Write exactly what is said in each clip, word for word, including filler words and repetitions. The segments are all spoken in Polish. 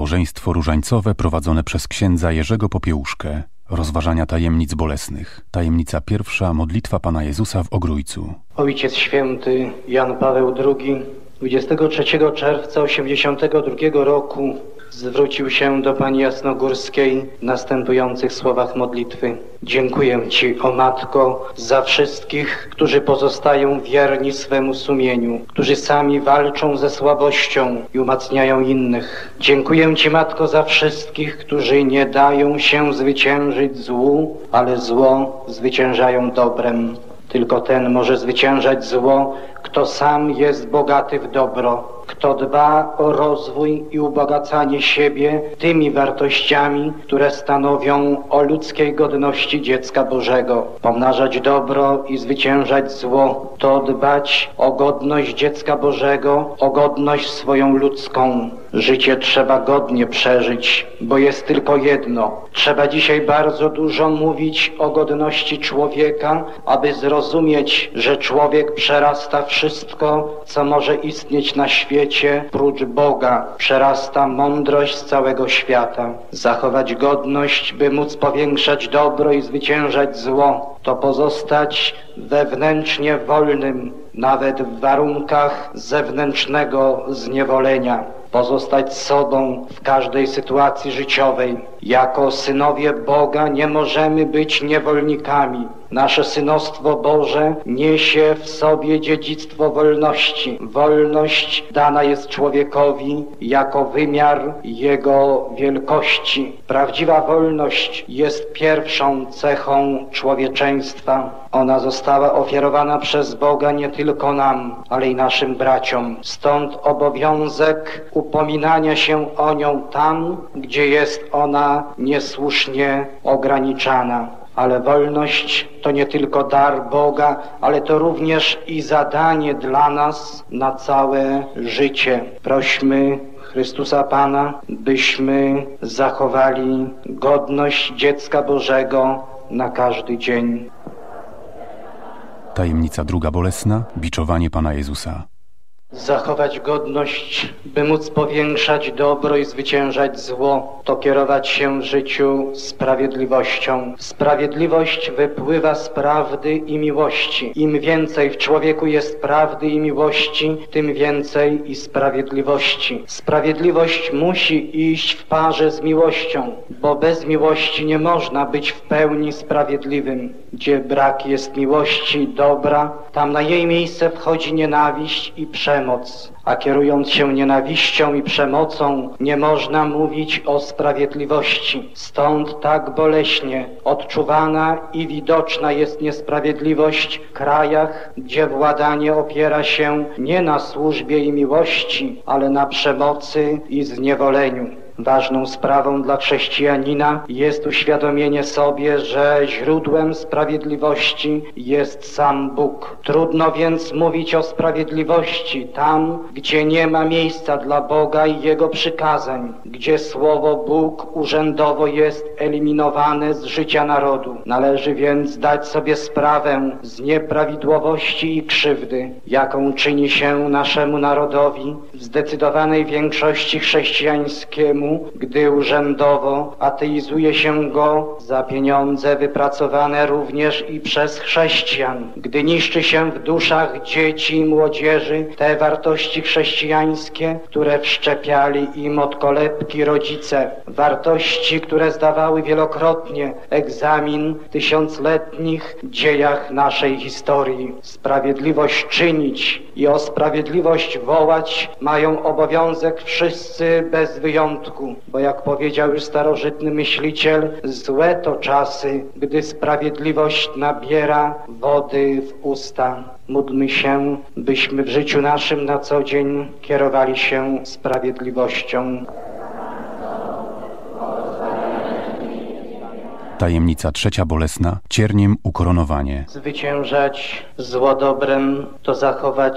Nabożeństwo różańcowe prowadzone przez księdza Jerzego Popiełuszkę. Rozważania tajemnic bolesnych. Tajemnica pierwsza. Modlitwa Pana Jezusa w Ogrójcu. Ojciec Święty Jan Paweł drugi dwudziestego trzeciego czerwca osiemdziesiątego drugiego roku zwrócił się do Pani Jasnogórskiej w następujących słowach modlitwy. Dziękuję Ci, o Matko, za wszystkich, którzy pozostają wierni swemu sumieniu, którzy sami walczą ze słabością i umacniają innych. Dziękuję Ci, Matko, za wszystkich, którzy nie dają się zwyciężyć złu, ale zło zwyciężają dobrem. Tylko ten może zwyciężać zło, kto sam jest bogaty w dobro, kto dba o rozwój i ubogacanie siebie tymi wartościami, które stanowią o ludzkiej godności dziecka Bożego. Pomnażać dobro i zwyciężać zło to dbać o godność dziecka Bożego, o godność swoją ludzką. Życie trzeba godnie przeżyć, bo jest tylko jedno. Trzeba dzisiaj bardzo dużo mówić o godności człowieka, aby zrozumieć, że człowiek przerasta wszystko, co może istnieć na świecie, prócz Boga. Przerasta mądrość całego świata. Zachować godność, by móc powiększać dobro i zwyciężać zło, to pozostać wewnętrznie wolnym, nawet w warunkach zewnętrznego zniewolenia. Pozostać sobą w każdej sytuacji życiowej. Jako synowie Boga nie możemy być niewolnikami. Nasze synostwo Boże niesie w sobie dziedzictwo wolności. Wolność dana jest człowiekowi jako wymiar jego wielkości. Prawdziwa wolność jest pierwszą cechą człowieczeństwa. Ona została ofiarowana przez Boga nie tylko nam, ale i naszym braciom. Stąd obowiązek upominania się o nią tam, gdzie jest ona niesłusznie ograniczana. Ale wolność to nie tylko dar Boga, ale to również i zadanie dla nas na całe życie. Prośmy Chrystusa Pana, byśmy zachowali godność dziecka Bożego na każdy dzień. Tajemnica druga bolesna. Biczowanie Pana Jezusa. Zachować godność, by móc powiększać dobro i zwyciężać zło, to kierować się w życiu sprawiedliwością. Sprawiedliwość wypływa z prawdy i miłości. Im więcej w człowieku jest prawdy i miłości, tym więcej i sprawiedliwości. Sprawiedliwość musi iść w parze z miłością, bo bez miłości nie można być w pełni sprawiedliwym. Gdzie brak jest miłości, dobra, tam na jej miejsce wchodzi nienawiść i przemoc. A kierując się nienawiścią i przemocą, nie można mówić o sprawiedliwości. Stąd tak boleśnie odczuwana i widoczna jest niesprawiedliwość w krajach, gdzie władanie opiera się nie na służbie i miłości, ale na przemocy i zniewoleniu. Ważną sprawą dla chrześcijanina jest uświadomienie sobie, że źródłem sprawiedliwości jest sam Bóg. Trudno więc mówić o sprawiedliwości tam, gdzie nie ma miejsca dla Boga i Jego przykazań, gdzie słowo Bóg urzędowo jest eliminowane z życia narodu. Należy więc dać sobie sprawę z nieprawidłowości i krzywdy, jaką czyni się naszemu narodowi, w zdecydowanej większości chrześcijańskiemu, gdy urzędowo ateizuje się go za pieniądze wypracowane również i przez chrześcijan, gdy niszczy się w duszach dzieci i młodzieży te wartości chrześcijańskie, które wszczepiali im od kolebki rodzice, wartości, które zdawały wielokrotnie egzamin w tysiącletnich dziejach naszej historii. Sprawiedliwość czynić i o sprawiedliwość wołać mają obowiązek wszyscy bez wyjątku. Bo jak powiedział już starożytny myśliciel, złe to czasy, gdy sprawiedliwość nabiera wody w usta. Módlmy się, byśmy w życiu naszym na co dzień kierowali się sprawiedliwością. Tajemnica trzecia bolesna. Cierniem ukoronowanie. Zwyciężać zło dobrem to zachować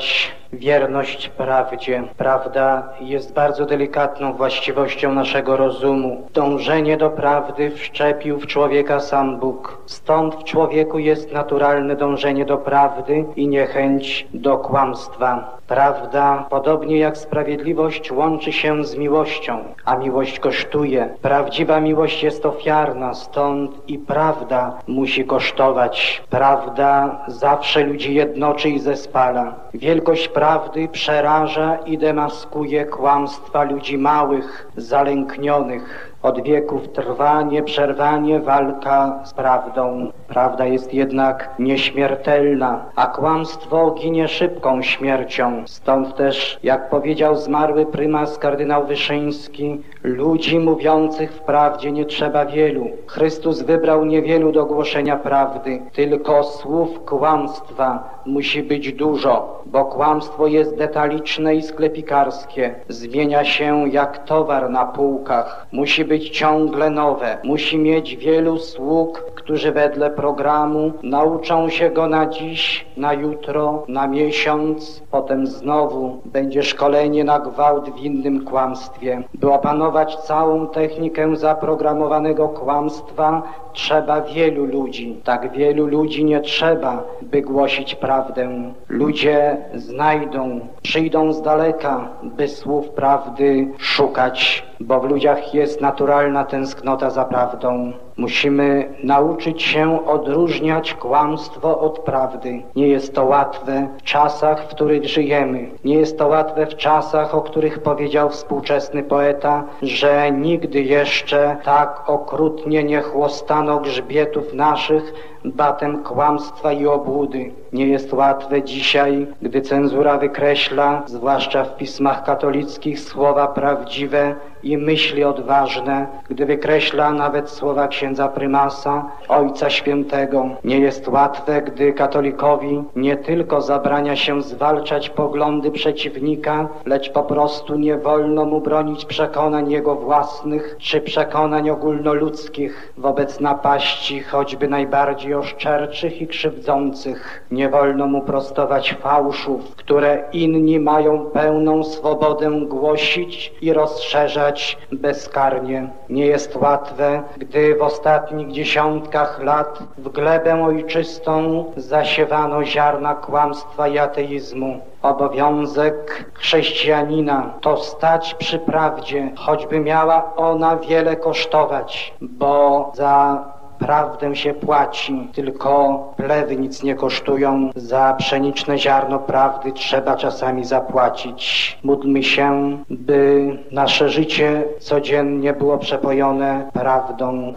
wierność prawdzie. Prawda jest bardzo delikatną właściwością naszego rozumu. Dążenie do prawdy wszczepił w człowieka sam Bóg. Stąd w człowieku jest naturalne dążenie do prawdy i niechęć do kłamstwa. Prawda, podobnie jak sprawiedliwość, łączy się z miłością, a miłość kosztuje. Prawdziwa miłość jest ofiarna, stąd i prawda musi kosztować. Prawda zawsze ludzi jednoczy i zespala. Wielkość prawdy przeraża i demaskuje kłamstwa ludzi małych, zalęknionych. Od wieków trwa nieprzerwanie walka z prawdą. Prawda jest jednak nieśmiertelna, a kłamstwo ginie szybką śmiercią. Stąd też, jak powiedział zmarły prymas kardynał Wyszyński, ludzi mówiących w prawdzie nie trzeba wielu. Chrystus wybrał niewielu do głoszenia prawdy, tylko słów kłamstwa musi być dużo, bo kłamstwo jest detaliczne i sklepikarskie. Zmienia się jak towar na półkach. Musi być ciągle nowe. Musi mieć wielu sług, którzy wedle programu nauczą się go na dziś, na jutro, na miesiąc. Potem znowu będzie szkolenie na gwałt w innym kłamstwie. By opanować całą technikę zaprogramowanego kłamstwa, trzeba wielu ludzi. Tak wielu ludzi nie trzeba, by głosić prawdę. Ludzie znajdą, przyjdą z daleka, by słów prawdy szukać, bo w ludziach jest naturalna tęsknota za prawdą. Musimy nauczyć się odróżniać kłamstwo od prawdy. Nie jest to łatwe w czasach, w których żyjemy. Nie jest to łatwe w czasach, o których powiedział współczesny poeta, że nigdy jeszcze tak okrutnie nie chłostano grzbietów naszych batem kłamstwa i obłudy. Nie jest łatwe dzisiaj, gdy cenzura wykreśla, zwłaszcza w pismach katolickich, słowa prawdziwe i myśli odważne, gdy wykreśla nawet słowa księdza prymasa, Ojca Świętego. Nie jest łatwe, gdy katolikowi nie tylko zabrania się zwalczać poglądy przeciwnika, lecz po prostu nie wolno mu bronić przekonań jego własnych czy przekonań ogólnoludzkich wobec napaści, choćby najbardziej oszczerczych i krzywdzących. Nie wolno mu prostować fałszów, które inni mają pełną swobodę głosić i rozszerzać bezkarnie. Nie jest łatwe, gdy w ostatnich dziesiątkach lat w glebę ojczystą zasiewano ziarna kłamstwa i ateizmu. Obowiązek chrześcijanina to stać przy prawdzie, choćby miała ona wiele kosztować, bo za prawdę się płaci, tylko plewy nic nie kosztują. Za pszeniczne ziarno prawdy trzeba czasami zapłacić. Módlmy się, by nasze życie codziennie było przepojone prawdą.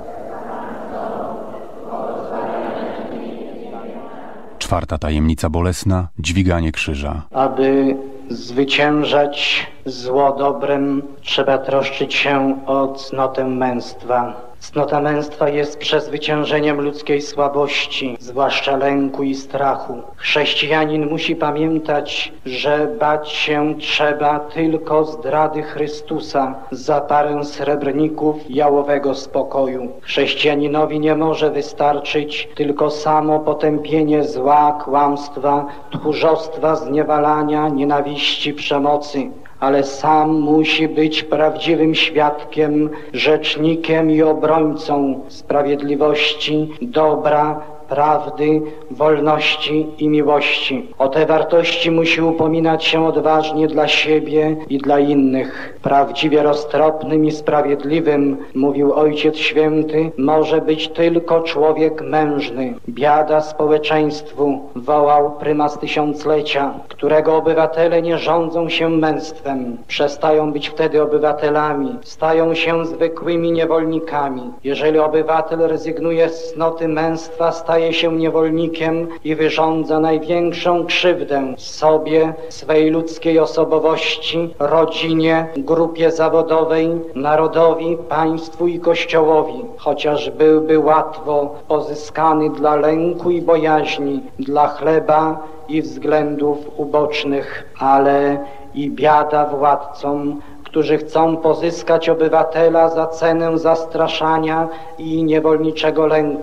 Czwarta tajemnica bolesna – dźwiganie krzyża. Aby zwyciężać zło dobrem, trzeba troszczyć się o cnotę męstwa. Cnota męstwa jest przezwyciężeniem ludzkiej słabości, zwłaszcza lęku i strachu. Chrześcijanin musi pamiętać, że bać się trzeba tylko zdrady Chrystusa za parę srebrników jałowego spokoju. Chrześcijaninowi nie może wystarczyć tylko samo potępienie zła, kłamstwa, tchórzostwa, zniewalania, nienawiści, przemocy, ale sam musi być prawdziwym świadkiem, rzecznikiem i obrońcą sprawiedliwości, dobra, prawdy, wolności i miłości. O te wartości musi upominać się odważnie dla siebie i dla innych. Prawdziwie roztropnym i sprawiedliwym, mówił Ojciec Święty, może być tylko człowiek mężny. Biada społeczeństwu, wołał prymas tysiąclecia, którego obywatele nie rządzą się męstwem. Przestają być wtedy obywatelami, stają się zwykłymi niewolnikami. Jeżeli obywatel rezygnuje z cnoty męstwa, staje się niewolnikiem i wyrządza największą krzywdę sobie, swej ludzkiej osobowości, rodzinie, grupie zawodowej, narodowi, państwu i Kościołowi, chociaż byłby łatwo pozyskany dla lęku i bojaźni, dla chleba i względów ubocznych, ale i biada władcom, którzy chcą pozyskać obywatela za cenę zastraszania i niewolniczego lęku.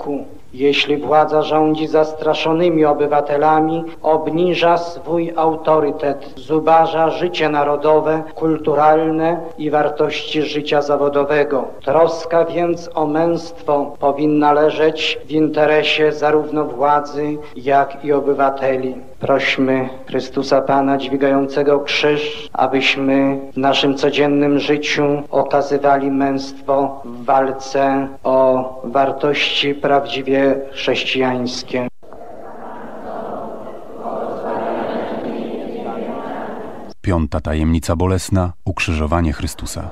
Jeśli władza rządzi zastraszonymi obywatelami, obniża swój autorytet, zubaża życie narodowe, kulturalne i wartości życia zawodowego. Troska więc o męstwo powinna leżeć w interesie zarówno władzy, jak i obywateli. Prośmy Chrystusa Pana dźwigającego krzyż, abyśmy w naszym codziennym życiu okazywali męstwo w walce o wartości prawdziwie chrześcijańskie. Piąta tajemnica bolesna – ukrzyżowanie Chrystusa.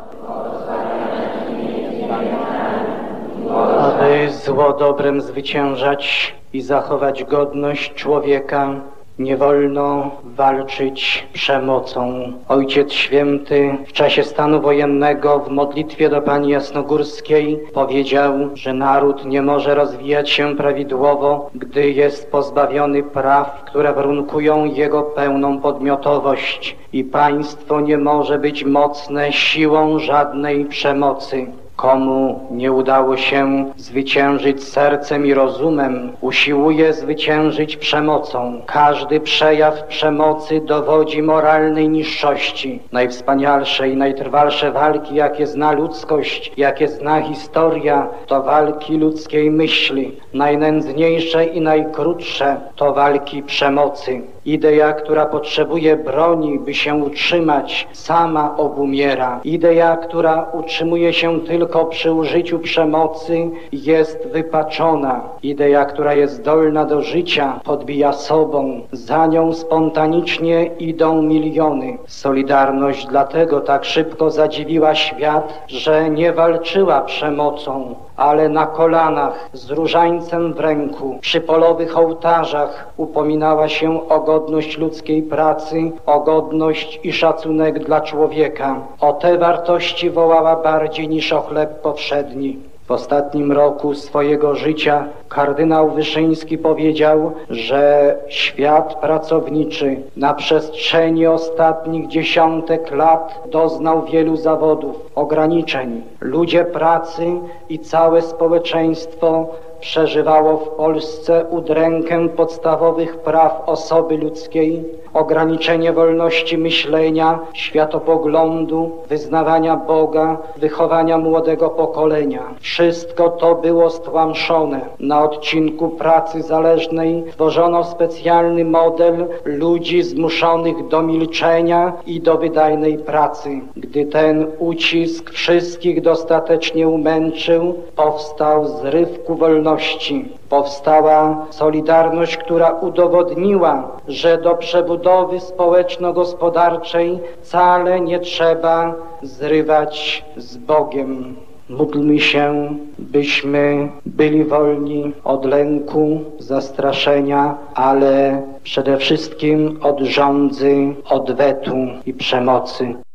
Aby zło dobrem zwyciężać i zachować godność człowieka, nie wolno walczyć przemocą. Ojciec Święty w czasie stanu wojennego w modlitwie do Pani Jasnogórskiej powiedział, że naród nie może rozwijać się prawidłowo, gdy jest pozbawiony praw, które warunkują jego pełną podmiotowość, i państwo nie może być mocne siłą żadnej przemocy. Komu nie udało się zwyciężyć sercem i rozumem, usiłuje zwyciężyć przemocą. Każdy przejaw przemocy dowodzi moralnej niższości. Najwspanialsze i najtrwalsze walki, jakie zna ludzkość, jakie zna historia, to walki ludzkiej myśli. Najnędzniejsze i najkrótsze to walki przemocy. Idea, która potrzebuje broni, by się utrzymać, sama obumiera. Idea, która utrzymuje się tylko przy użyciu przemocy, jest wypaczona. Idea, która jest zdolna do życia, podbija sobą. Za nią spontanicznie idą miliony. Solidarność dlatego tak szybko zadziwiła świat, że nie walczyła przemocą, ale na kolanach, z różańcem w ręku, przy polowych ołtarzach upominała się o godność ludzkiej pracy, o godność i szacunek dla człowieka. O te wartości wołała bardziej niż o chleb powszedni. W ostatnim roku swojego życia kardynał Wyszyński powiedział, że świat pracowniczy na przestrzeni ostatnich dziesiątek lat doznał wielu zawodów, ograniczeń. Ludzie pracy i całe społeczeństwo przeżywało w Polsce udrękę podstawowych praw osoby ludzkiej, ograniczenie wolności myślenia, światopoglądu, wyznawania Boga, wychowania młodego pokolenia. Wszystko to było stłamszone. Na odcinku pracy zależnej tworzono specjalny model ludzi zmuszonych do milczenia i do wydajnej pracy. Gdy ten ucisk wszystkich dostatecznie umęczył, powstał zryw ku wolności. Powstała Solidarność, która udowodniła, że do przebudowy społeczno-gospodarczej wcale nie trzeba zrywać z Bogiem. Módlmy się, byśmy byli wolni od lęku, zastraszenia, ale przede wszystkim od żądzy, odwetu i przemocy.